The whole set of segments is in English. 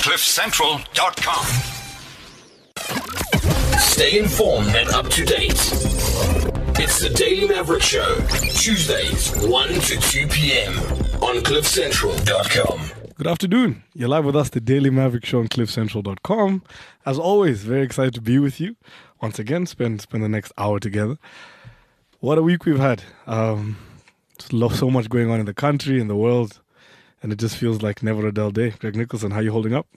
CliffCentral.com. Stay informed and up to date. It's the Daily Maverick Show, Tuesdays, 1 to 2 p.m. on CliffCentral.com. Good afternoon. You're live with us, the Daily Maverick Show on CliffCentral.com. As always, very excited to be with you. Once again, spend the next hour together. What a week we've had. So much going on in the country, in the world, and it just feels like never a dull day. Greg Nicholson, how are you holding up?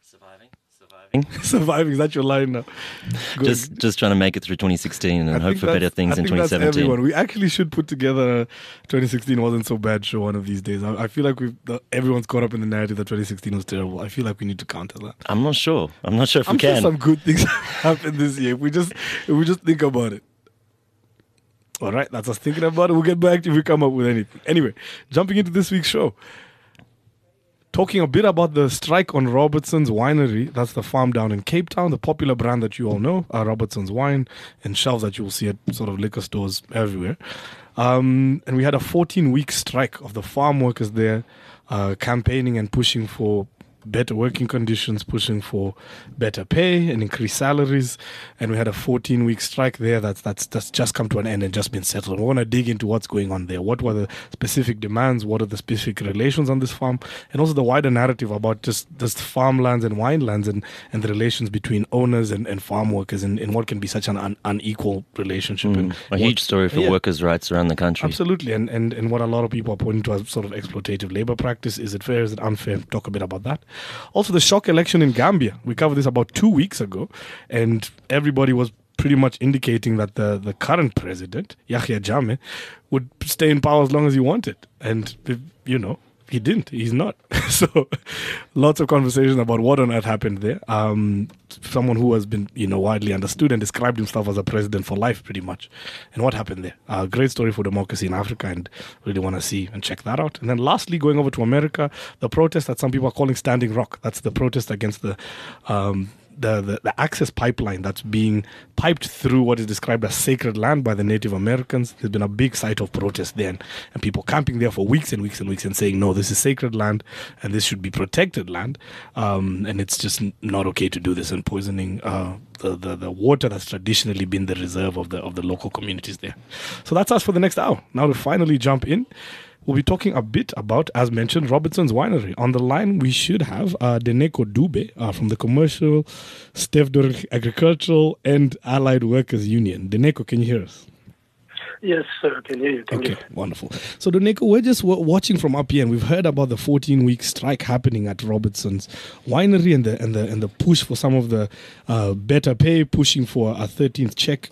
Surviving, is that your line now? Just trying to make it through 2016 and hope for better things in 2017. That's everyone. We actually should put together a 2016 wasn't so bad show one of these days. I feel like everyone's caught up in the narrative that 2016 was terrible. I feel like we need to counter that. I'm not sure if we can. I'm sure some good things happened this year. If we just think about it. All right, that's us thinking about it. We'll get back to if we come up with anything. Anyway, jumping into this week's show. Talking a bit about the strike on Robertson's Winery. That's the farm down in Cape Town, the popular brand that you all know, Robertson's Wine, and shelves that you will see at sort of liquor stores everywhere. And we had a 14-week strike of the farm workers there, campaigning and pushing for better working conditions, pushing for better pay and increased salaries. And we had a 14-week strike there that's just come to an end and just been settled. We want to dig into what's going on there. What were the specific demands? What are the specific relations on this farm? And also the wider narrative about just farmlands and winelands and the relations between owners and farm workers and what can be such an unequal relationship. A huge story for workers' rights around the country. Absolutely. And what a lot of people are pointing to as sort of exploitative labor practice. Is it fair? Is it unfair? Talk a bit about that. Also, the shock election in Gambia. We covered this about 2 weeks ago, and everybody was pretty much indicating that the current president, Yahya Jammeh, would stay in power as long as he wanted. And, he didn't. He's not. So lots of conversation about what on earth happened there. Someone who has been, widely understood and described himself as a president for life, pretty much. And what happened there? Great story for democracy in Africa, and really want to see and check that out. And then lastly, going over to America, the protest that some people are calling Standing Rock. That's the protest against the access pipeline that's being piped through what is described as sacred land by the Native Americans. There's been a big site of protest there, and people camping there for weeks and weeks and weeks and saying, no, this is sacred land and this should be protected land, and it's just not okay to do this, and poisoning the water that's traditionally been the reserve of the local communities there. So that's us for the next hour. Now to finally jump in, we'll be talking a bit about, as mentioned, Robertson's Winery. On the line, we should have Deneko Dube from the Commercial, Stevedore Agricultural and Allied Workers Union. Deneko, can you hear us? Yes, sir, I can hear you. Thank you. Wonderful. So, Deneko, we're just watching from up here, and we've heard about the 14-week strike happening at Robertson's Winery and the push for some of the better pay, pushing for a 13th check.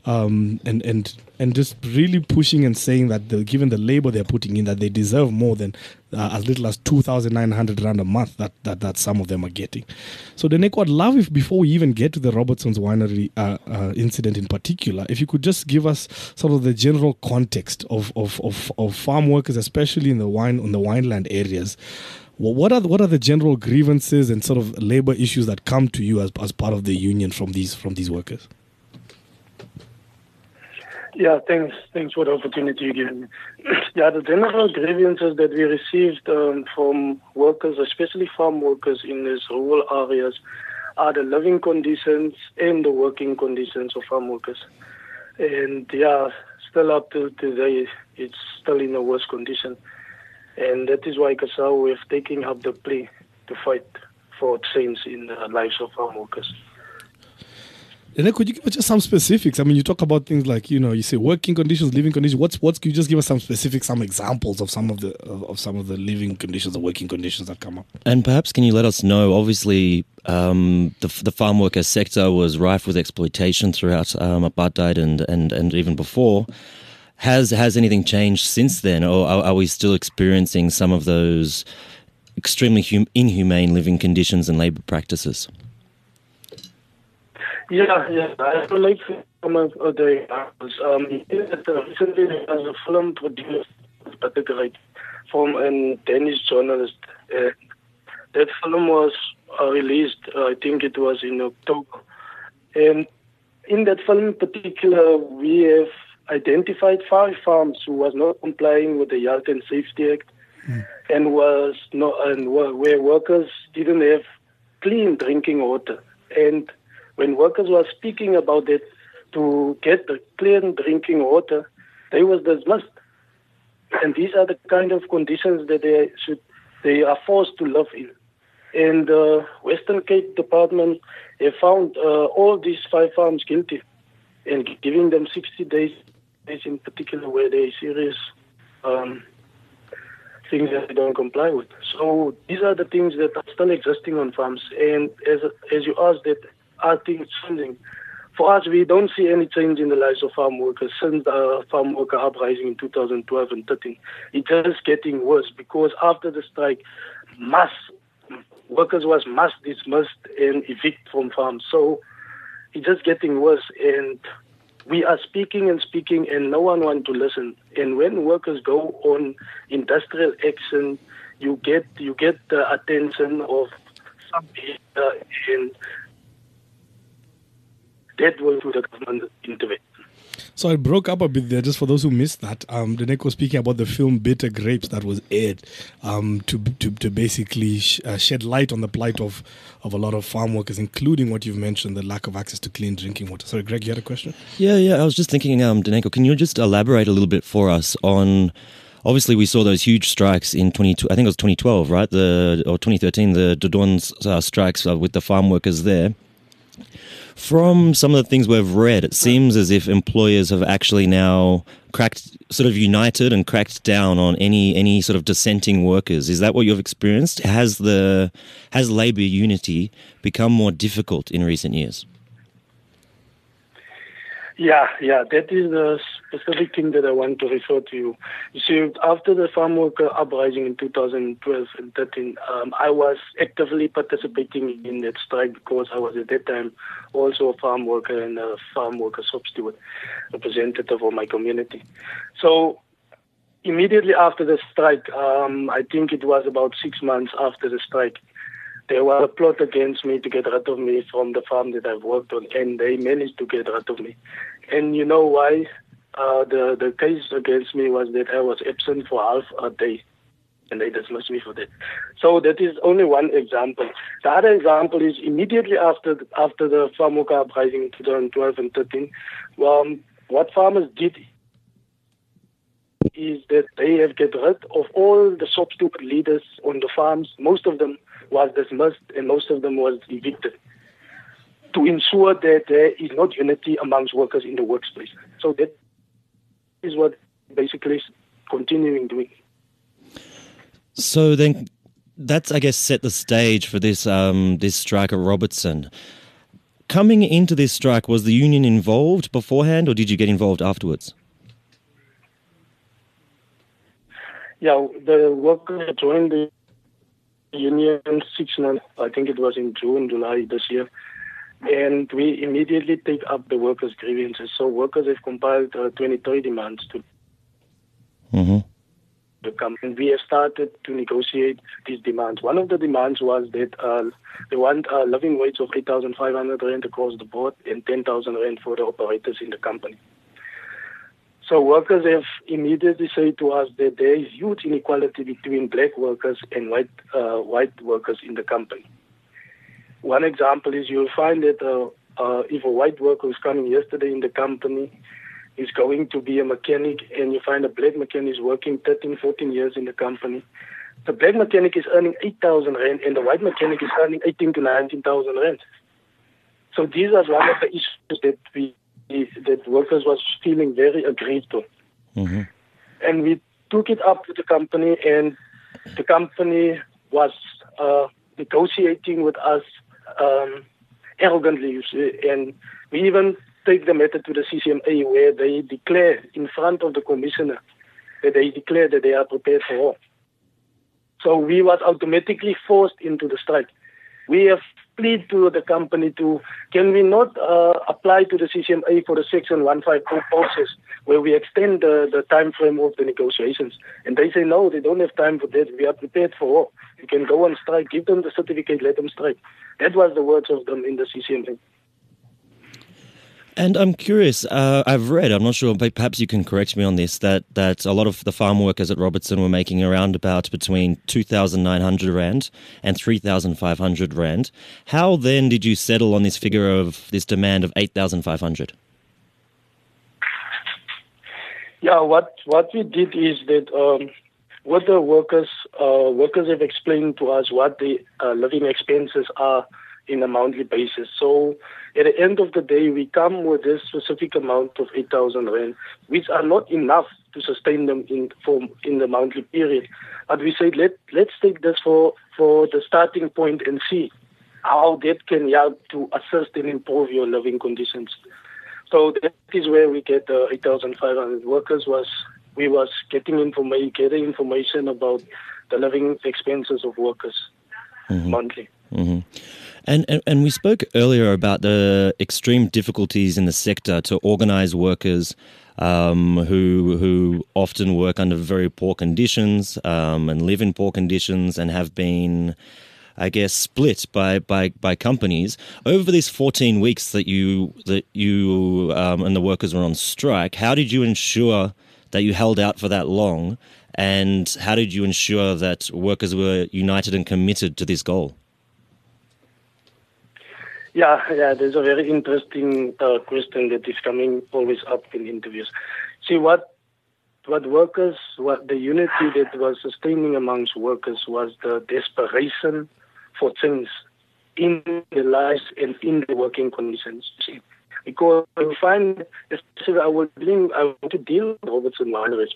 And just really pushing and saying that given the labor they're putting in, that they deserve more than as little as 2,900 Rand a month that some of them are getting. So, Deneko, I'd love if before we even get to the Robertson's Winery incident in particular, if you could just give us sort of the general context of farm workers, especially on the wineland areas. What are the general grievances and sort of labor issues that come to you as part of the union from these workers? Yeah, thanks for the opportunity you gave me. Yeah, the general grievances that we received from workers, especially farm workers in these rural areas, are the living conditions and the working conditions of farm workers. And yeah, still up to today, it's still in the worst condition. And that is why CASAO is taking up the plea to fight for change in the lives of farm workers. And then could you give us just some specifics? I mean, you talk about things like, you say working conditions, living conditions. What's can you just give us some examples of some of the living conditions or working conditions that come up? And perhaps can you let us know, obviously, the farm worker sector was rife with exploitation throughout apartheid and even before. Has anything changed since then, or are we still experiencing some of those extremely inhumane living conditions and labour practices? Yeah. I would like to some of the examples. Recently there was a film produced, particularly from a Danish journalist. That film was released, I think it was in October. And in that film in particular, we have identified 5 farms who was not complying with the Health and Safety Act, and where workers didn't have clean drinking water. And when workers were speaking about it, to get the clean drinking water, they was dismissed. And these are the kind of conditions that they are forced to live in. And the Western Cape Department have found all these 5 farms guilty and giving them 60 days in particular where they serious things that they don't comply with. So these are the things that are still existing on farms. And as you asked, that are things changing? For us, we don't see any change in the lives of farm workers since the farm worker uprising in 2012 and 13. It's just getting worse because after the strike, workers was mass dismissed and evicted from farms. So it's just getting worse, and we are speaking and no one wants to listen. And when workers go on industrial action, you get the attention of some people, and that will do the government intervention. So it broke up a bit there, just for those who missed that. Daneko was speaking about the film Bitter Grapes that was aired to basically shed light on the plight of a lot of farm workers, including what you've mentioned, the lack of access to clean drinking water. Sorry, Greg, you had a question? Yeah. I was just thinking, Daneko, can you just elaborate a little bit for us on... Obviously, we saw those huge strikes in 2012, right? Or 2013, the Dodon's strikes with the farm workers there. From some of the things we've read, it seems as if employers have actually now united and cracked down on any sort of dissenting workers. Is that what you've experienced? Has labour unity become more difficult in recent years? Yeah, that is the specific thing that I want to refer to you. You see, after the farm worker uprising in 2012 and 13, I was actively participating in that strike because I was at that time also a farm worker and a farm worker substitute representative of my community. So immediately after the strike, I think it was about 6 months after the strike, there was a plot against me to get rid of me from the farm that I've worked on, and they managed to get rid of me. And you know why? The case against me was that I was absent for half a day, and they dismissed me for that. So that is only one example. The other example is immediately after the farm worker uprising in 2012 and 13, what farmers did is that they have get rid of all the substitute leaders on the farms. Most of them was dismissed and most of them was evicted to ensure that there is not unity amongst workers in the workplace. So that is what basically is continuing doing. So then that's, I guess, set the stage for this strike at Robertson. Coming into this strike, was the union involved beforehand or did you get involved afterwards? Yeah, the workers joined the union 6 months, I think it was in June, July this year, and we immediately take up the workers' grievances. So workers have compiled 23 demands to the company. We have started to negotiate these demands. One of the demands was that they want a living wage of 8,500 rand across the board and 10,000 rand for the operators in the company. So workers have immediately said to us that there is huge inequality between black workers and white workers in the company. One example is you'll find that if a white worker who's coming yesterday in the company is going to be a mechanic and you find a black mechanic is working 13, 14 years in the company, the black mechanic is earning 8,000 rand and the white mechanic is earning 18 to 19,000 rand. So these are one of the issues that workers was feeling very aggrieved to. Mm-hmm. And we took it up with the company, and the company was negotiating with us arrogantly, you see. And we even take the matter to the CCMA, where they declare in front of the commissioner that they declare that they are prepared for war. So we was automatically forced into the strike. We have plead to the company can we not apply to the CCMA for the Section 152 process where we extend the time frame of the negotiations? And they say, no, they don't have time for that. We are prepared for war. You can go on strike. Give them the certificate. Let them strike. That was the words of them in the CCMA. And I'm curious, I've read, I'm not sure, but perhaps you can correct me on this, that a lot of the farm workers at Robertson were making around about between 2,900 Rand and 3,500 Rand. How then did you settle on this figure of this demand of 8,500? Yeah, what we did is that what the workers have explained to us what the living expenses are in a monthly basis. So at the end of the day, we come with this specific amount of 8,000 Rand, which are not enough to sustain them in the monthly period. But we say let's take this for the starting point and see how that can help to assist and improve your living conditions. So that is where we get the 8,500 workers. We was getting information about the living expenses of workers monthly. Mm-hmm. And we spoke earlier about the extreme difficulties in the sector to organise workers who often work under very poor conditions and live in poor conditions and have been, I guess, split by companies. Over these 14 weeks that you and the workers were on strike, how did you ensure that you held out for that long, and how did you ensure that workers were united and committed to this goal? Yeah, there's a very interesting question that is coming always up in interviews. See, what the unity that was sustaining amongst workers was the desperation for change in their lives and in the working conditions. See, because we find, especially I want to deal with Robertson Winery,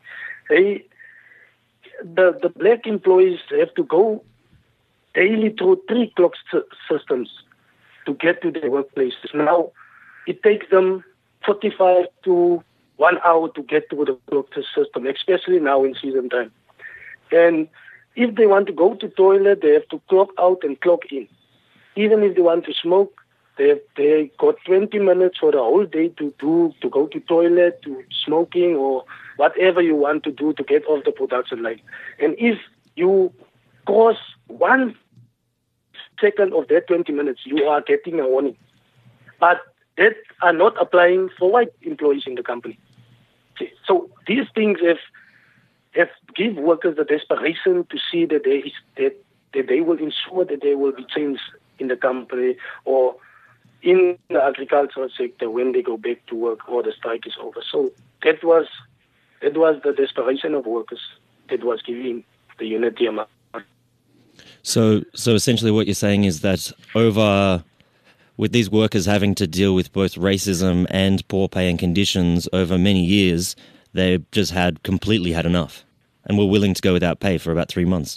the black employees have to go daily through 3 clock systems to get to their workplaces. Now, it takes them 45 to 1 hour to get to the clock system, especially now in season time. And if they want to go to toilet, they have to clock out and clock in. Even if they want to smoke, they got 20 minutes for the whole day to go to toilet, to smoking, or whatever you want to do to get off the production line. And if you cross 1 second of that 20 minutes, you are getting a warning. But that are not applying for white employees in the company. So these things have give workers the desperation to see that they will ensure that there will be change in the company or in the agricultural sector when they go back to work or the strike is over. So that was the desperation of workers that was giving the unity amount. So essentially what you're saying is that with these workers having to deal with both racism and poor pay and conditions over many years, they just completely had enough and were willing to go without pay for about 3 months.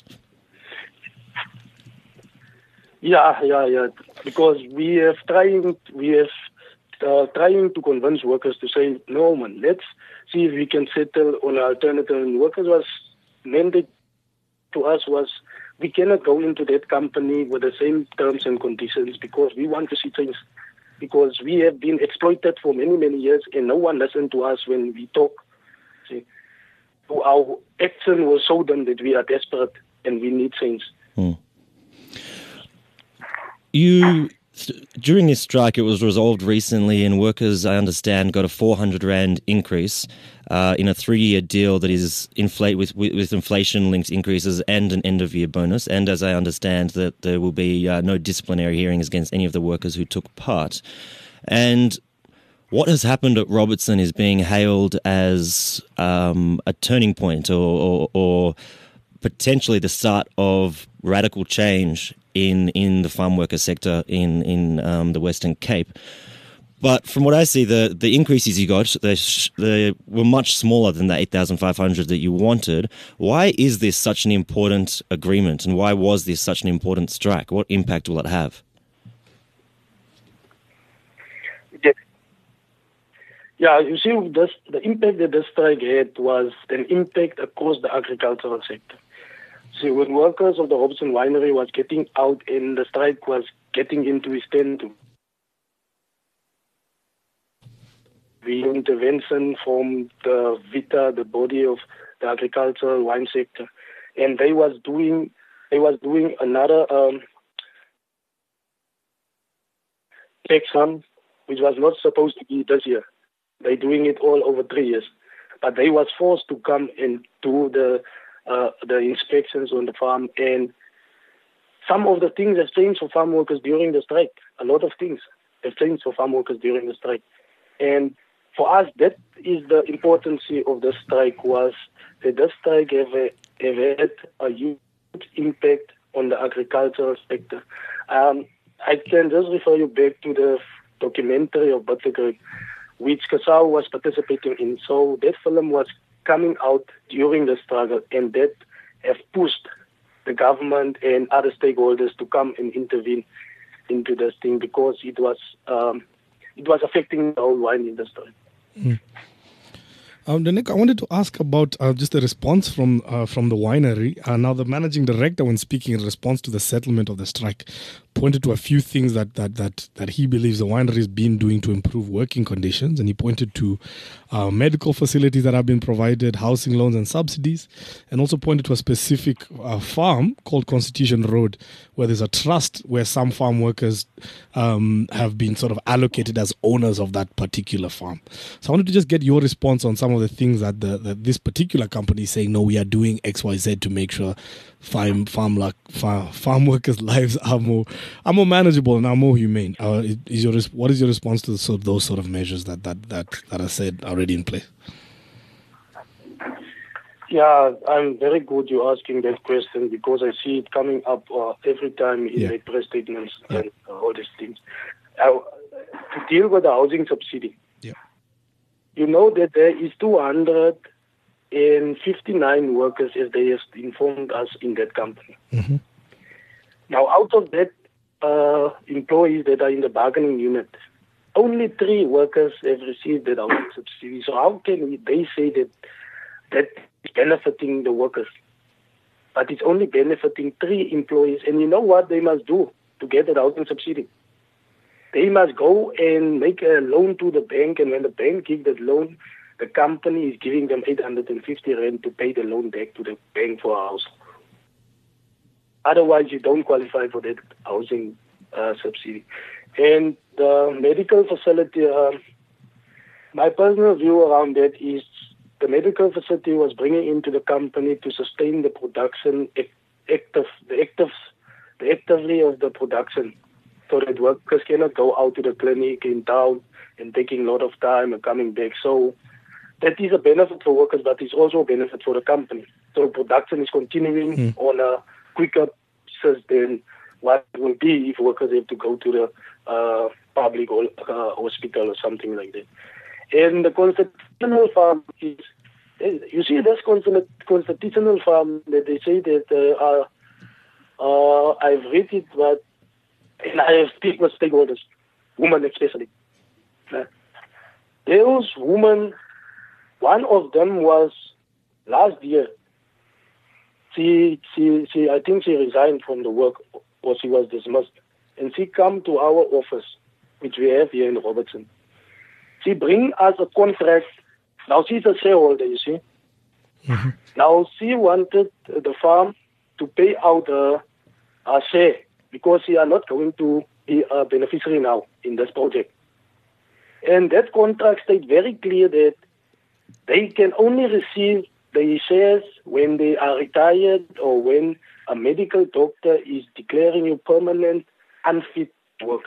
Yeah. Because we have trying to convince workers to say, no man, let's see if we can settle on an alternative. And workers was mandate to us was, we cannot go into that company with the same terms and conditions because we want to see things. Because we have been exploited for many, many years and no one listened to us when we talk. See, our action will show them that we are desperate and we need change. During this strike, it was resolved recently, and workers, I understand, got a 400 Rand increase in a 3-year deal that is with inflation-linked increases and an end-of-year bonus. And as I understand, that there will be no disciplinary hearings against any of the workers who took part. And what has happened at Robertson is being hailed as a turning point or potentially the start of radical change in the farm worker sector in the Western Cape. But from what I see, the increases you got, they were much smaller than the 8,500 that you wanted. Why is this such an important agreement, and why was this such an important strike? What impact will it have? Yeah, you see, the impact that the strike had was an impact across the agricultural sector. See, when workers of the Robertson Winery was getting out and the strike was getting into its tent, the intervention from the VITA, the body of the agricultural wine sector, and they was doing another tax on which was not supposed to be this year. They're doing it all over 3 years. But they was forced to come and do the inspections on the farm. And some of the things have changed for farm workers during the strike. A lot of things have changed for farm workers during the strike. And for us, that is the importance of the strike, was that the strike have had a huge impact on the agricultural sector. I can just refer you back to the documentary of Buttergreg, which Kasau was participating in. So that film was coming out during the struggle, and that have pushed the government and other stakeholders to come and intervene into this thing, because it was affecting the whole wine industry. Danek, I wanted to ask about just the response from the winery. Now, the managing director, when speaking in response to the settlement of the strike, pointed to a few things that he believes the winery has been doing to improve working conditions, and he pointed to medical facilities that have been provided, housing loans and subsidies, and also pointed to a specific farm called Constitution Road, where there's a trust where some farm workers have been sort of allocated as owners of that particular farm. So I wanted to just get your response on some of the things that this particular company is saying, no, we are doing X, Y, Z to make sure farm workers' lives are more manageable and are more humane. What is your response to those sort of measures that are said already in place? Yeah, I'm very good you asking that question, because I see it coming up every time in the press statements and all these things. To deal with the housing subsidy, you know that there is 259 workers, as they have informed us, in that company. Mm-hmm. Now, out of that employees that are in the bargaining unit, only 3 workers have received that housing subsidy. So how can they say that is benefiting the workers? But it's only benefiting 3 employees. And you know what they must do to get that housing subsidy? They must go and make a loan to the bank, and when the bank gives that loan, the company is giving them 850 rand to pay the loan back to the bank for a house. Otherwise, you don't qualify for that housing subsidy. And the medical facility, my personal view around that is the medical facility was bringing into the company to sustain the production, actively of the production, so that workers cannot go out to the clinic in town and taking a lot of time and coming back. So that is a benefit for workers, but it's also a benefit for the company. So production is continuing on a quicker basis than what it will be if workers have to go to the public hospital or something like that. And the constitutional farm is, you see, this constitutional farm that they say that I've read it, but and I have speak with stakeholders, women especially. Those women, one of them was last year. She I think she resigned from the work, or she was dismissed, and she come to our office, which we have here in Robertson. She bring us a contract. Now she's a shareholder, you see. Mm-hmm. Now she wanted the farm to pay out a share, because she are not going to be a beneficiary now in this project. And that contract states very clear that they can only receive the shares when they are retired or when a medical doctor is declaring you permanent unfit to work.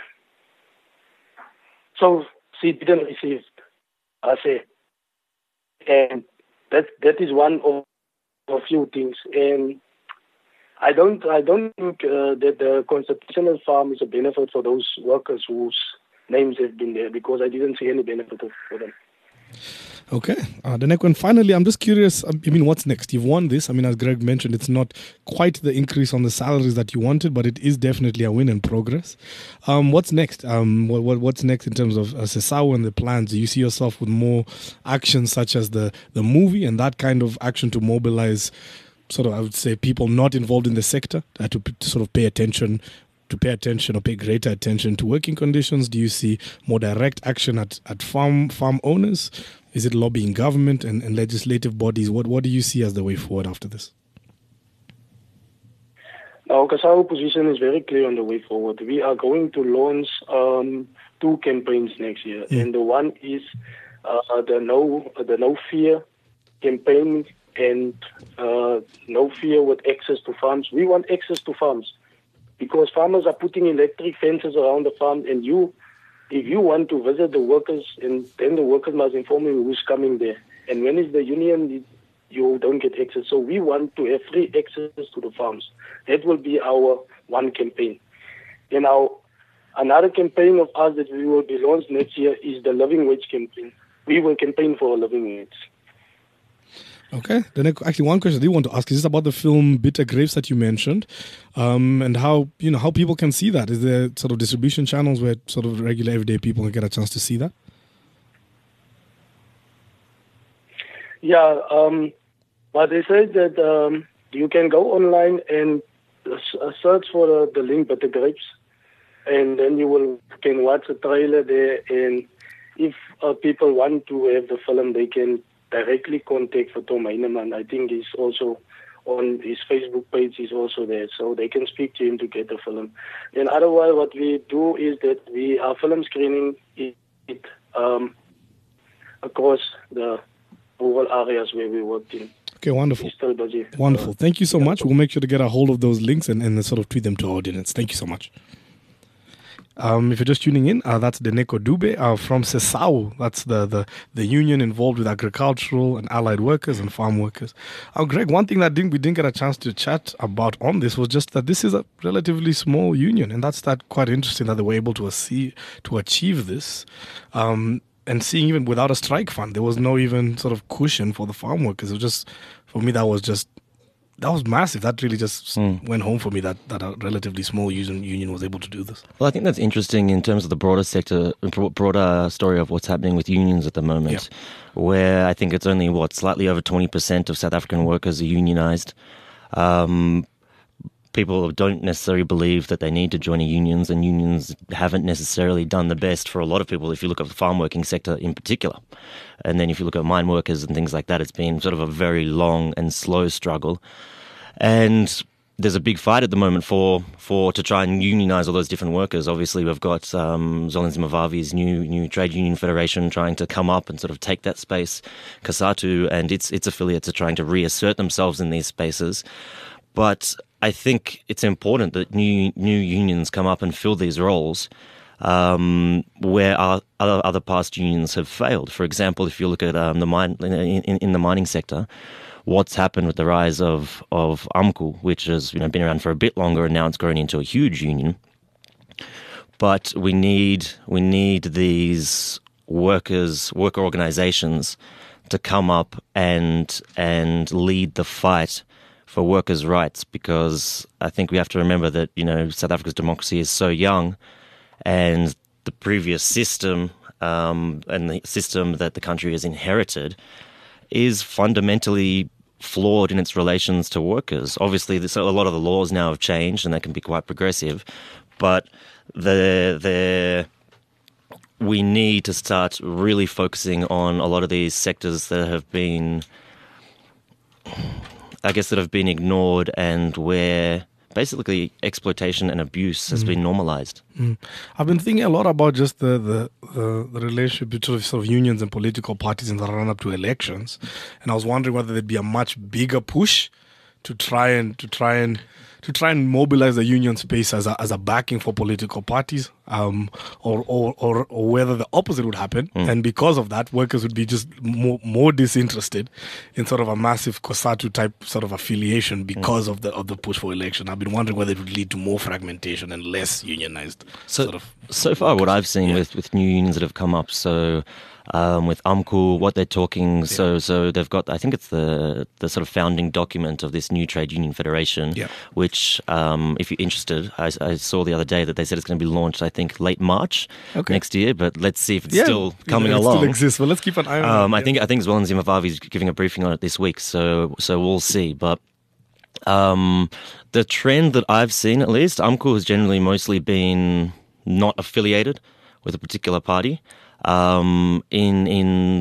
So she didn't receive a share. And that is one of a few things. And I don't think that the constitutional farm is a benefit for those workers whose names have been there, because I didn't see any benefit for them. Okay. Danek, and finally, I'm just curious, what's next? You've won this. As Greg mentioned, it's not quite the increase on the salaries that you wanted, but it is definitely a win in progress. What's next? What's next in terms of Sesau and the plans? Do you see yourself with more actions such as the movie and that kind of action to mobilize sort of, I would say, people not involved in the sector to sort of pay attention or pay greater attention to working conditions? Do you see more direct action at farm owners? Is it lobbying government and legislative bodies? What do you see as the way forward after this? Our COSATU position is very clear on the way forward. We are going to launch 2 campaigns next year, and the one is the no fear campaign and no fear with access to farms. We want access to farms because farmers are putting electric fences around the farm, and if you want to visit the workers, and then the workers must inform you who's coming there. And when is the union, you don't get access. So we want to have free access to the farms. That will be our one campaign. And another campaign of ours that we will be launched next year is the living wage campaign. We will campaign for a living wage. Okay. Then actually, one question I do want to ask is just about the film Bitter Grapes that you mentioned, and how people can see that. Is there sort of distribution channels where sort of regular everyday people can get a chance to see that? Yeah. But they say that you can go online and search for the link Bitter Grapes, and then you can watch a trailer there. And if people want to have the film, they can directly contact for Tom Heinemann. I think he's also on his Facebook page. He's also there, so they can speak to him to get the film. And otherwise, what we do is that we are film screening it across the rural areas where we worked in. Okay, wonderful. Wonderful. Thank you so much. We'll make sure to get a hold of those links and sort of tweet them to our audience. Thank you so much. If you're just tuning in, that's Deneko Dube from COSATU. That's the union involved with agricultural and allied workers and farm workers. Greg, one thing that we didn't get a chance to chat about on this was just that this is a relatively small union, and that's quite interesting that they were able to achieve this. And seeing even without a strike fund, there was no even sort of cushion for the farm workers. It was just, for me, that was massive. That really just went home for me that a relatively small union was able to do this. Well, I think that's interesting in terms of the broader sector, broader story of what's happening with unions at the moment, where I think it's only, slightly over 20% of South African workers are unionized. People don't necessarily believe that they need to join unions, and unions haven't necessarily done the best for a lot of people if you look at the farm working sector in particular. And then if you look at mine workers and things like that, it's been sort of a very long and slow struggle. And there's a big fight at the moment to try and unionize all those different workers. Obviously, we've got Zolan Zimbabwe's new trade union federation trying to come up and sort of take that space. COSATU and its affiliates are trying to reassert themselves in these spaces. But I think it's important that new unions come up and fill these roles where other past unions have failed. For example, if you look at the mining sector, what's happened with the rise of AMCU, which has been around for a bit longer, and now it's grown into a huge union. But we need these worker organizations to come up and lead the fight for workers' rights, because I think we have to remember that South Africa's democracy is so young, and the previous system and the system that the country has inherited is fundamentally flawed in its relations to workers. Obviously, a lot of the laws now have changed, and they can be quite progressive, but we need to start really focusing on a lot of these sectors that have been ignored, and where basically exploitation and abuse has been normalized. I've been thinking a lot about just the relationship between sort of unions and political parties in the run-up to elections, and I was wondering whether there'd be a much bigger push to try and mobilize the union space as a backing for political parties, or whether the opposite would happen, and because of that, workers would be just more disinterested in sort of a massive COSATU type sort of affiliation because of the push for election. I've been wondering whether it would lead to more fragmentation and less unionized. So far, what I've seen with new unions that have come up, with AMCU, what they're talking, so they've got, I think it's the sort of founding document of this new trade union federation, which, if you're interested, I saw the other day that they said it's going to be launched, I think, late March next year, but let's see if it's still coming along. It still exists, but let's keep an eye on it. I think Zolan Zimbabwe is giving a briefing on it this week, so we'll see. But the trend that I've seen, at least, AMCU has generally mostly been not affiliated with a particular party. In the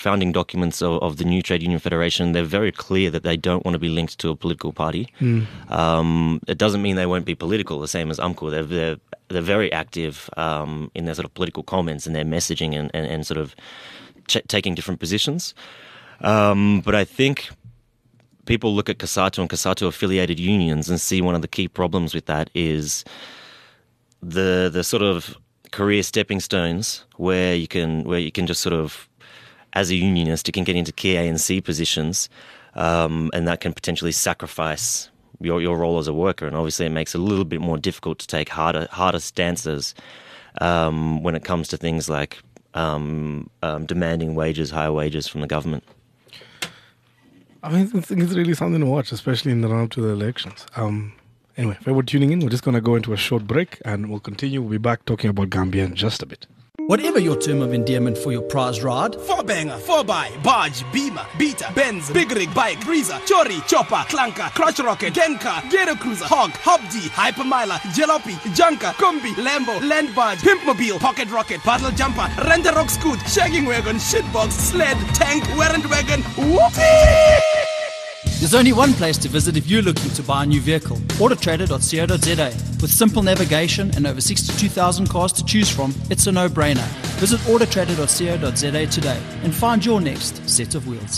founding documents of the new Trade Union Federation, they're very clear that they don't want to be linked to a political party. It doesn't mean they won't be political, the same as UMCO. They're very active in their sort of political comments and their messaging and sort of taking different positions. But I think people look at COSATU and COSATU-affiliated unions and see one of the key problems with that is the sort of career stepping stones where you can just sort of, as a unionist, you can get into key ANC positions, and that can potentially sacrifice your role as a worker. And obviously, it makes it a little bit more difficult to take harder stances when it comes to things like demanding higher wages from the government. I mean, I think it's really something to watch, especially in the run-up to the elections. Anyway, if everyone tuning in, we're just going to go into a short break and we'll continue. We'll be back talking about Gambia in just a bit. Whatever your term of endearment for your prize ride, 4-banger, 4x, barge, beamer, beater, Benz, big rig, bike, breezer, chori, chopper, clunker, crotch rocket, genka, gator cruiser, hog, hobdy, hypermiler, jalopy, junker, combi, Lambo, land barge, pimpmobile, pocket rocket, paddle jumper, rent-a-rock scoot, shagging wagon, shitbox, sled, tank, warrant wagon, whoopee! there's only one place to visit if you're looking to buy a new vehicle. Autotrader.co.za. With simple navigation and over 62,000 cars to choose from, it's a no-brainer. Visit Autotrader.co.za today and find your next set of wheels.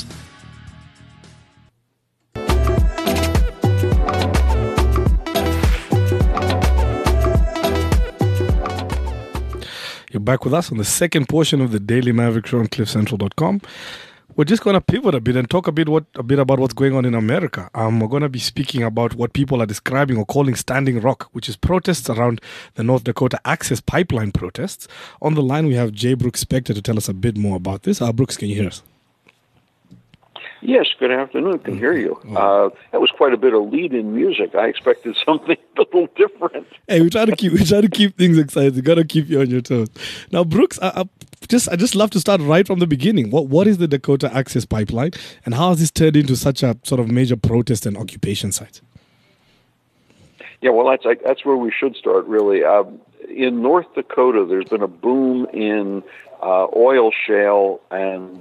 You're back with us on the second portion of the Daily Maverick Show on CliffCentral.com. We're just going to pivot a bit and talk a bit about what's going on in America. We're going to be speaking about what people are describing or calling Standing Rock, which is protests around the North Dakota Access Pipeline protests. On the line, we have J. Brooks Spector to tell us a bit more about this. Brooks, can you hear us? Yes, good afternoon. Can hear you. That was quite a bit of lead-in music. I expected something a little different. Hey, we try to keep things exciting. We got to keep you on your toes. Now, Brooks, I just love to start right from the beginning. What is the Dakota Access Pipeline, and how has this turned into such a sort of major protest and occupation site? Yeah, well, that's where we should start, really. In North Dakota, there's been a boom in oil shale and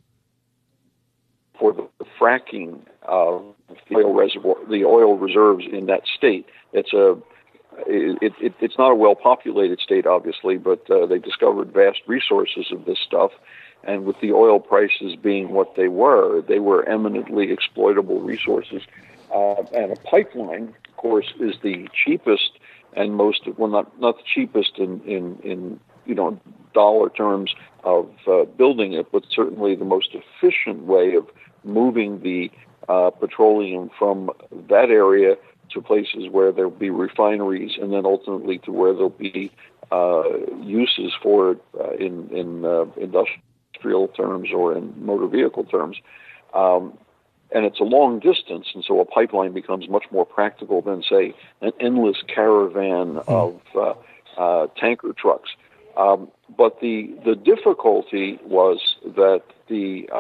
for the fracking of the oil reserves in that state. It's not a well-populated state, obviously, but they discovered vast resources of this stuff. And with the oil prices being what they were eminently exploitable resources. And a pipeline, of course, is the cheapest and most, well, not the cheapest in dollar terms of building it, but certainly the most efficient way of moving the petroleum from that area to places where there'll be refineries, and then ultimately to where there'll be uses for it in industrial terms or in motor vehicle terms. And it's a long distance, and so a pipeline becomes much more practical than, say, an endless caravan of tanker trucks. But the difficulty was that the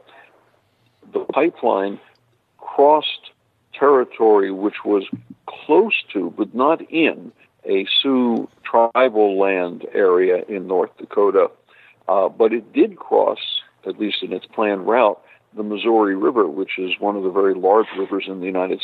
pipeline crossed territory which was close to, but not in, a Sioux tribal land area in North Dakota. But it did cross, at least in its planned route, the Missouri River, which is one of the very large rivers in the United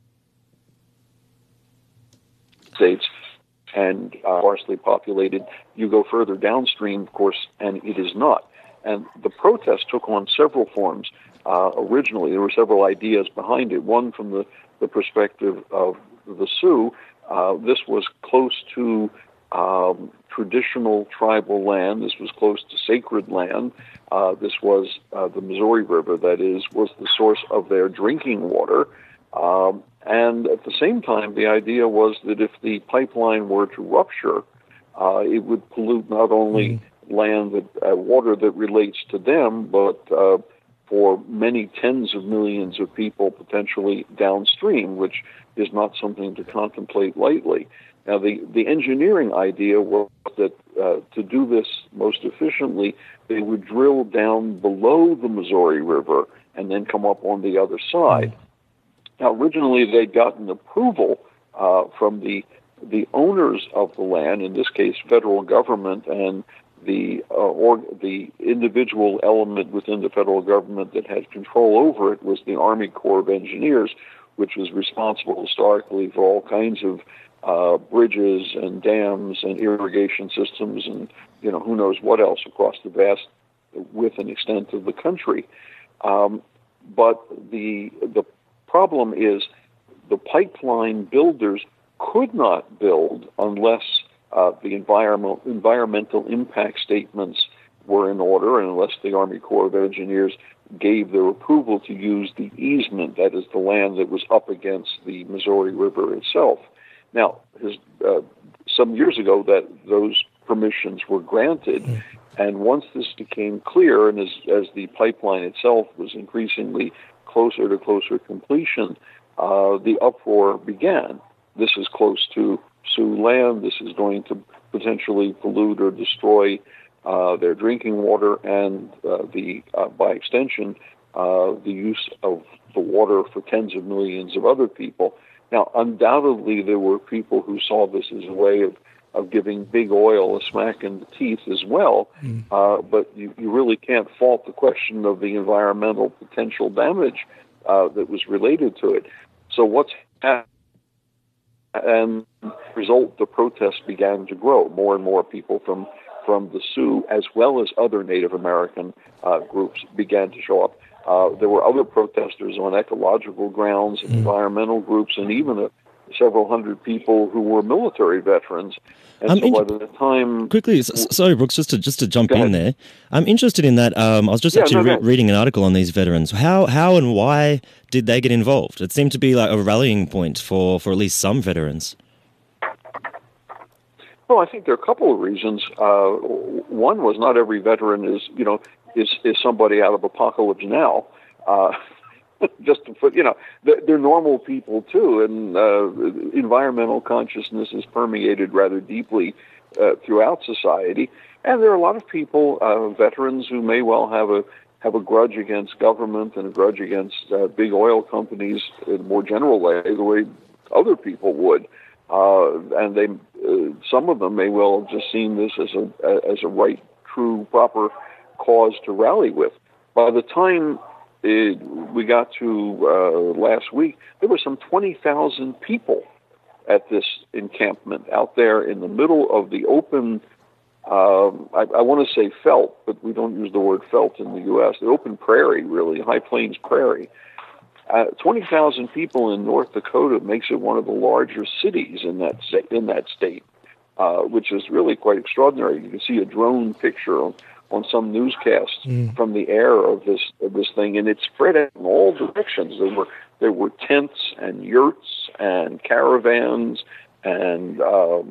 States, and sparsely populated. You go further downstream, of course, and it is not. And the protest took on several forms. Originally, there were several ideas behind it. One from the perspective of the Sioux. This was close to traditional tribal land. This was close to sacred land. This was the Missouri River, that is, was the source of their drinking water. And at the same time, the idea was that if the pipeline were to rupture, it would pollute not only land water that relates to them, but for many tens of millions of people potentially downstream, which is not something to contemplate lightly. Now, the engineering idea was that to do this most efficiently, they would drill down below the Missouri River and then come up on the other side. Now, originally, they'd gotten approval from the owners of the land, in this case, federal government and the individual element within the federal government that had control over it was the Army Corps of Engineers, which was responsible historically for all kinds of bridges and dams and irrigation systems and who knows what else across the vast width and extent of the country. But the problem is the pipeline builders could not build unless the environmental impact statements were in order, and unless the Army Corps of Engineers gave their approval to use the easement, that is the land that was up against the Missouri River itself. Now, some years ago, that those permissions were granted, and once this became clear, and as the pipeline itself was increasingly closer to completion, the uproar began. This is close to Sioux land. This is going to potentially pollute or destroy their drinking water, and by extension, the use of the water for tens of millions of other people. Now, undoubtedly, there were people who saw this as a way of giving big oil a smack in the teeth as well, but you really can't fault the question of the environmental potential damage that was related to it. So what's happened? And as a result, the protests began to grow. More and more people from the Sioux, as well as other Native American groups, began to show up. There were other protesters on ecological grounds, and environmental groups, and even several hundred people who were military veterans. And so by the time... Quickly, sorry, Brooks, just to jump in there. I'm interested in that. I was just reading an article on these veterans. How and why did they get involved? It seemed to be like a rallying point for at least some veterans. Well, I think there are a couple of reasons. One was not every veteran is somebody out of Apocalypse Now. Just to put, they're normal people too, and environmental consciousness is permeated rather deeply throughout society. And there are a lot of people, veterans, who may well have a grudge against government and a grudge against big oil companies in a more general way, the way other people would. And they, some of them may well have just seen this as a right, true, proper cause to rally with. By the time we got to last week, there were some 20,000 people at this encampment out there in the middle of the open, I want to say veldt, but we don't use the word veldt in the U.S., the open prairie, really, high plains prairie. 20,000 people in North Dakota makes it one of the larger cities in that state, which is really quite extraordinary. You can see a drone picture on some newscasts from the air of this thing, and it spread out in all directions. There were tents and yurts and caravans and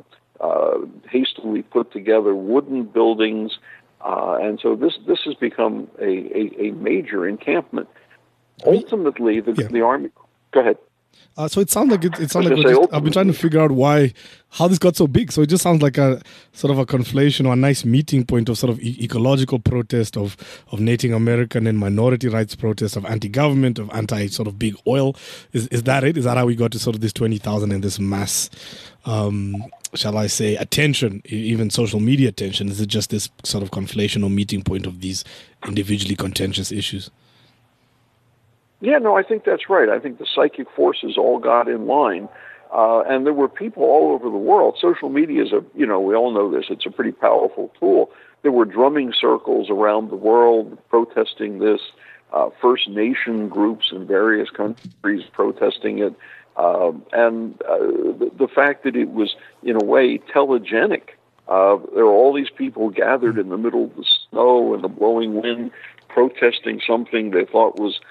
hastily put together wooden buildings, and so this has become a major encampment. Ultimately, the Army... Go ahead. So it sounds like I've been trying to figure out how this got so big. So it just sounds like a sort of a conflation or a nice meeting point of sort of ecological protest of Native American and minority rights protest, of anti-government, of anti sort of big oil. Is that it? Is that how we got to sort of this 20,000 and this mass, shall I say, attention, even social media attention? Is it just this sort of conflation or meeting point of these individually contentious issues? Yeah, no, I think that's right. I think the psychic forces all got in line, and there were people all over the world. Social media is we all know this, it's a pretty powerful tool. There were drumming circles around the world protesting this, First Nation groups in various countries protesting it, and the fact that it was, in a way, telegenic. There were all these people gathered in the middle of the snow and the blowing wind protesting something they thought was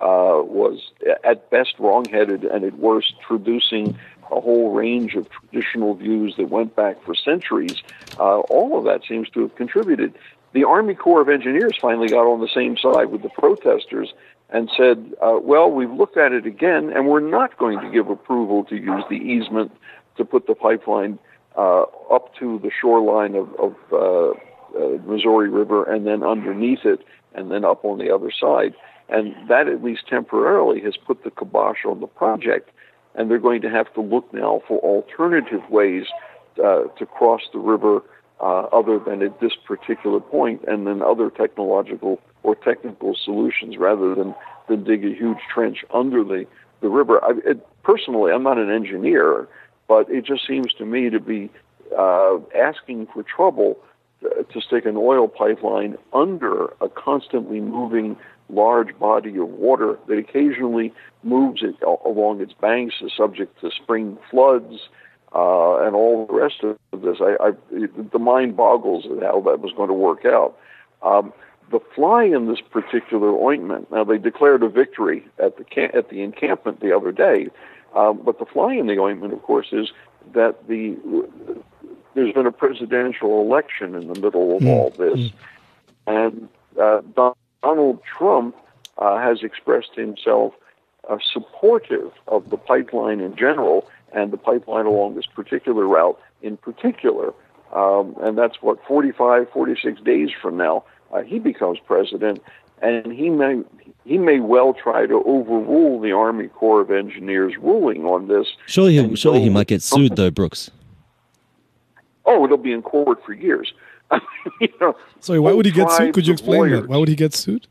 at best wrong-headed and at worst traducing a whole range of traditional views that went back for centuries. All of that seems to have contributed. The Army Corps of Engineers finally got on the same side with the protesters and said, well, we've looked at it again, and we're not going to give approval to use the easement to put the pipeline up to the shoreline of Missouri River and then underneath it and then up on the other side. And that, at least temporarily, has put the kibosh on the project. And they're going to have to look now for alternative ways to cross the river other than at this particular point, and then other technological or technical solutions rather than dig a huge trench under the river. Personally, I'm not an engineer, but it just seems to me to be asking for trouble to stick an oil pipeline under a constantly moving large body of water that occasionally moves it along its banks, is subject to spring floods, and all the rest of this. The mind boggles at how that was going to work out. The fly in this particular ointment, now they declared a victory at the encampment the other day, but the fly in the ointment, of course, is that there's been a presidential election in the middle of all this, and Donald Trump has expressed himself supportive of the pipeline in general and the pipeline along this particular route in particular. And that's 46 days from now, he becomes president, and he may well try to overrule the Army Corps of Engineers ruling on this. Surely he might get sued, though, Brooks. Oh, it'll be in court for years. Sorry, why would he get sued? Could you explain that? Why would he get sued?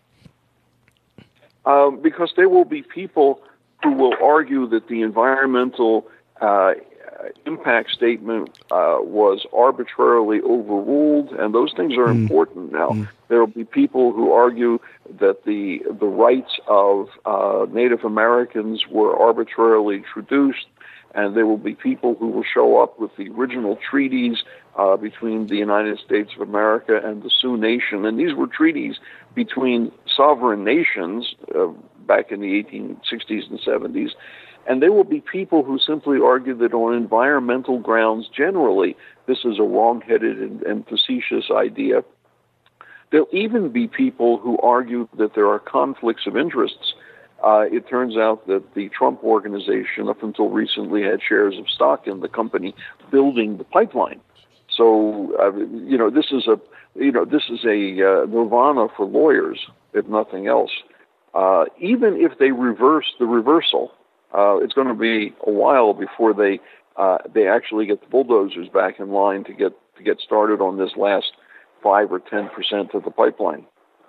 Because there will be people who will argue that the environmental impact statement was arbitrarily overruled, and those things are important now. There will be people who argue that the rights of Native Americans were arbitrarily introduced, and there will be people who will show up with the original treaties between the United States of America and the Sioux Nation. And these were treaties between sovereign nations back in the 1860s and 70s. And there will be people who simply argue that on environmental grounds generally, this is a wrong-headed and facetious idea. There'll even be people who argue that there are conflicts of interests. It turns out that the Trump organization, up until recently, had shares of stock in the company building the pipeline. So, this is a nirvana for lawyers, if nothing else. Even if they reverse the reversal, it's going to be a while before they actually get the bulldozers back in line to get started on this last 5 or 10% of the pipeline.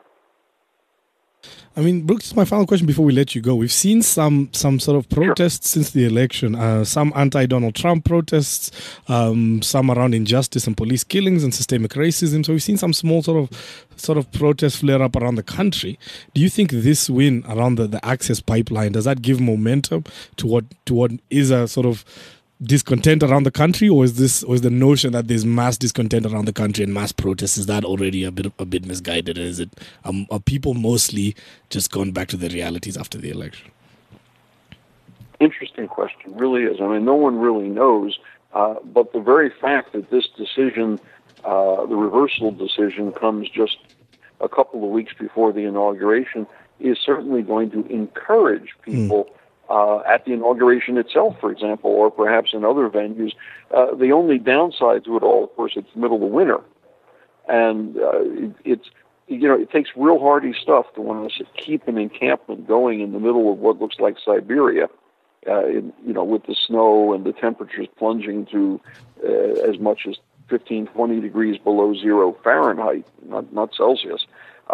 I mean, Brooks, my final question before we let you go. We've seen some sort of protests since the election, some anti-Donald Trump protests, some around injustice and police killings and systemic racism. So we've seen some small sort of protests flare up around the country. Do you think this win around the Access Pipeline, does that give momentum to what is a sort of discontent around the country, or is the notion that there's mass discontent around the country and mass protests, is that already a bit misguided? Is it are people mostly just gone back to their realities after the election? Interesting question, really is. I mean, no one really knows, but the very fact that this decision, the reversal decision, comes just a couple of weeks before the inauguration is certainly going to encourage people at the inauguration itself, for example, or perhaps in other venues. The only downside to it all, of course, it's the middle of winter, and it takes real hardy stuff to want to keep an encampment going in the middle of what looks like Siberia, with the snow and the temperatures plunging to as much as 15, 20 degrees below 0 Fahrenheit, not Celsius,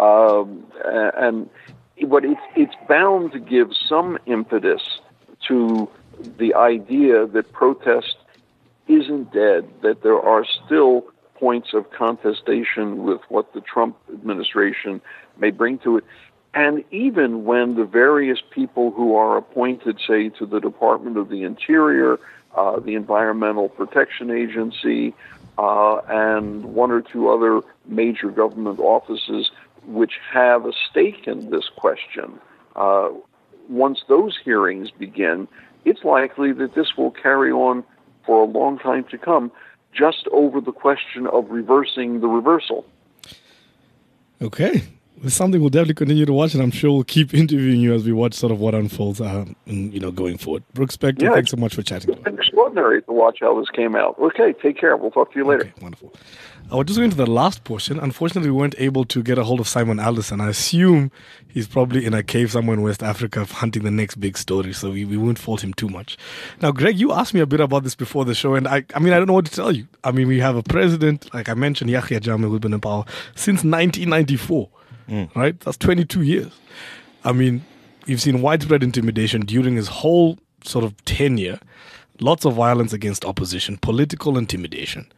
but it's bound to give some impetus to the idea that protest isn't dead, that there are still points of contestation with what the Trump administration may bring to it. And even when the various people who are appointed, say, to the Department of the Interior, the Environmental Protection Agency, and one or two other major government offices which have a stake in this question, once those hearings begin, it's likely that this will carry on for a long time to come, just over the question of reversing the reversal. Okay. it's something we'll definitely continue to watch, and I'm sure we'll keep interviewing you as we watch sort of what unfolds, going forward. Brooks Spector, thanks so much for chatting. It's been extraordinary to watch how this came out. Okay, take care. We'll talk to you later. Okay, wonderful. We're just going to the last portion. Unfortunately, we weren't able to get a hold of Simon Alderson. I assume he's probably in a cave somewhere in West Africa hunting the next big story, so we won't fault him too much. Now, Greg, you asked me a bit about this before the show, and I don't know what to tell you. I mean, we have a president, like I mentioned, Yahya Jammeh, who's been in power since 1994, right? That's 22 years. I mean, you've seen widespread intimidation during his whole sort of tenure, lots of violence against opposition, political intimidation,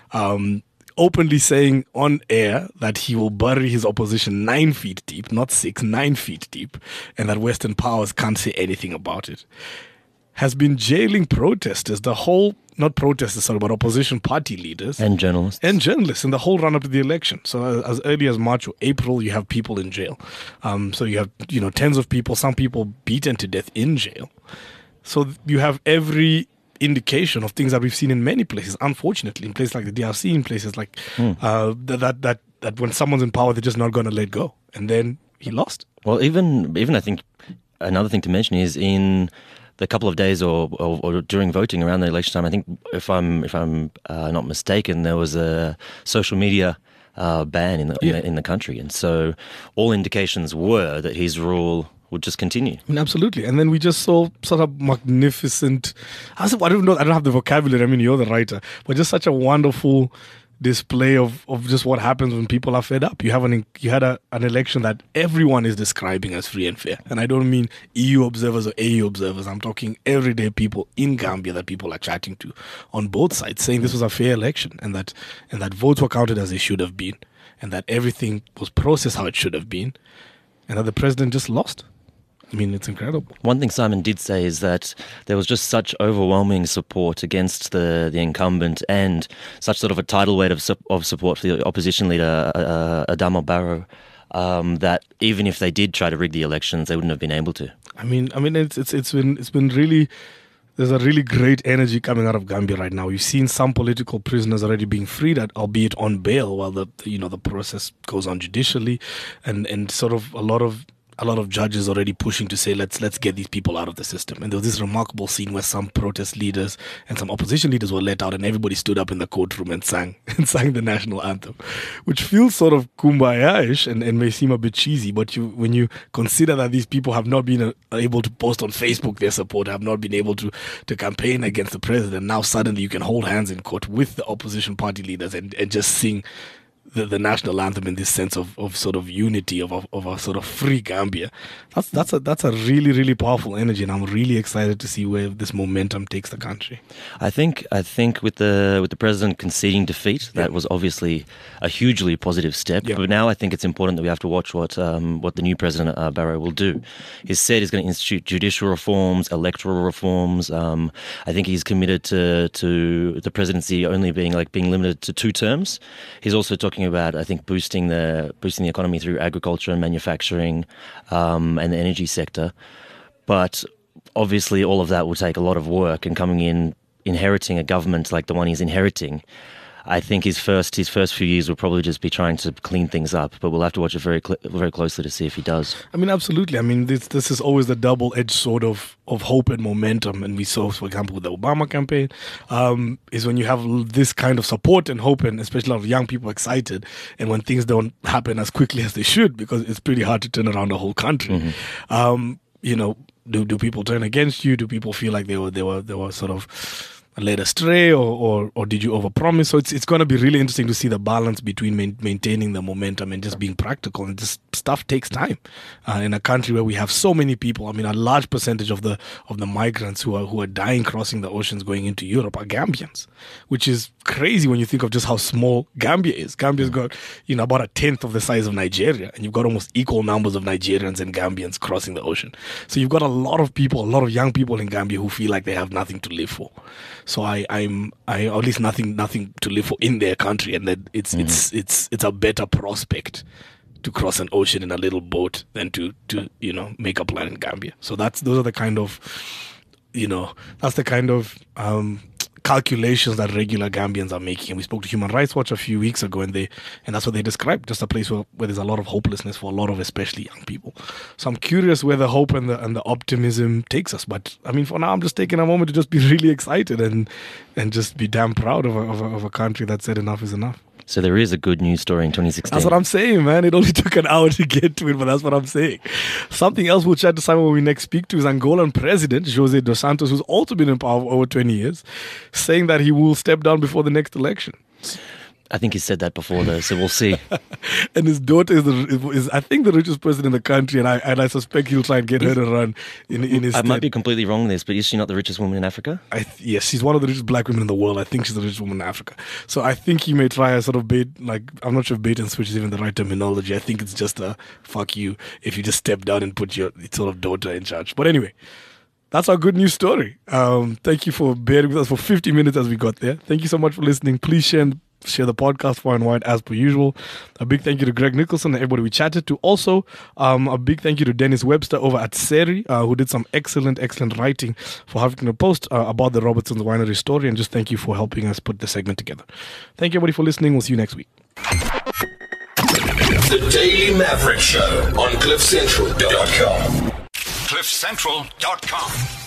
openly saying on air that he will bury his opposition 9 feet deep, not 6, 9 feet deep, and that Western powers can't say anything about it. Has been jailing protesters, not protesters, but opposition party leaders. And journalists. In the whole run-up to the election. So as early as March or April, you have people in jail. So you have, tens of people, some people beaten to death in jail. So you have every indication of things that we've seen in many places, unfortunately, in places like the DRC, in places like that when someone's in power, they're just not going to let go. And then he lost. Well, even I think another thing to mention is in the couple of days or during voting around the election time, I think if I'm not mistaken, there was a social media ban in the country, and so all indications were that his rule would just continue. Absolutely. And then we just saw sort of magnificent, I don't have the vocabulary, I mean, you're the writer, but just such a wonderful display of just what happens when people are fed up. You had an election that everyone is describing as free and fair. And I don't mean EU observers or AU observers. I'm talking everyday people in Gambia that people are chatting to on both sides, saying this was a fair election and that votes were counted as they should have been, and that everything was processed how it should have been, and that the president just lost. I mean, it's incredible. One thing Simon did say is that there was just such overwhelming support against the incumbent and such sort of a tidal weight of support for the opposition leader, Adama Barrow, that even if they did try to rig the elections, they wouldn't have been able to. I mean, it's been really. There's a really great energy coming out of Gambia right now. You've seen some political prisoners already being freed, albeit on bail, while the process goes on judicially, and sort of a lot of judges already pushing to say let's get these people out of the system. And there was this remarkable scene where some protest leaders and some opposition leaders were let out, and everybody stood up in the courtroom and sang the national anthem, which feels sort of kumbaya-ish and may seem a bit cheesy. But when you consider that these people have not been able to post on Facebook their support, have not been able to campaign against the president, now suddenly you can hold hands in court with the opposition party leaders and just sing the national anthem in this sense of sort of unity of a sort of free Gambia. That's a really, really powerful energy, and I'm really excited to see where this momentum takes the country. I think with the president conceding defeat, that was obviously a hugely positive step. But now I think it's important that we have to watch what the new president Barrow will do. He's said he's going to institute judicial reforms, electoral reforms. I think he's committed to the presidency only being limited to 2 terms. He's also talking about, I think, boosting the economy through agriculture and manufacturing and the energy sector. But obviously all of that will take a lot of work, and inheriting a government like the one he's inheriting, I think his first few years will probably just be trying to clean things up, but we'll have to watch it very very closely to see if he does. I mean, absolutely. I mean, this is always the double-edged sword of hope and momentum, and we saw, for example, with the Obama campaign, is when you have this kind of support and hope, and especially a lot of young people excited, and when things don't happen as quickly as they should, because it's pretty hard to turn around a whole country. Do people turn against you? Do people feel like they were sort of led astray, or did you overpromise? So it's going to be really interesting to see the balance between maintaining the momentum and just being practical. And this stuff takes time in a country where we have so many people. I mean, a large percentage of the migrants who are dying crossing the oceans going into Europe are Gambians, which is crazy when you think of just how small Gambia is. Gambia's got about a 10th of the size of Nigeria, and you've got almost equal numbers of Nigerians and Gambians crossing the ocean. So you've got a lot of people, a lot of young people in Gambia who feel like they have nothing to live for. So I at least nothing to live for in their country, and that it's a better prospect to cross an ocean in a little boat than to make a plan in Gambia. So those are the kind of that's the kind of calculations that regular Gambians are making. And we spoke to Human Rights Watch a few weeks ago, and that's what they described, just a place where there's a lot of hopelessness for a lot of especially young people. So I'm curious where the hope and the optimism takes us. But I mean, for now, I'm just taking a moment to just be really excited and just be damn proud of a country that said enough is enough. So there is a good news story in 2016. That's what I'm saying, man. It only took an hour to get to it, but that's what I'm saying. Something else we'll chat to Simon when we next speak to is Angolan President Jose dos Santos, who's also been in power for over 20 years, saying that he will step down before the next election. I think he said that before, though, so we'll see. And his daughter is I think, the richest person in the country, and I suspect he'll try and get her to run in his I stead. might be completely wrong in this, but is she not the richest woman in Africa? Yes, she's one of the richest black women in the world. I think she's the richest woman in Africa. So I think he may try a sort of bait, I'm not sure if bait and switch is even the right terminology. I think it's just a fuck you if you just step down and put your sort of daughter in charge. But anyway, that's our good news story. Thank you for bearing with us for 50 minutes as we got there. Thank you so much for listening. Please share the podcast far and wide as per usual. A big thank you to Greg Nicholson and everybody we chatted to. Also, a big thank you to Dennis Webster over at Seri, who did some excellent writing for Huffington Post about the Robertson's Winery story, and just thank you for helping us put the segment together. Thank you everybody for listening. We'll see you next week. The Daily Maverick Show on CliffCentral.com. CliffCentral.com.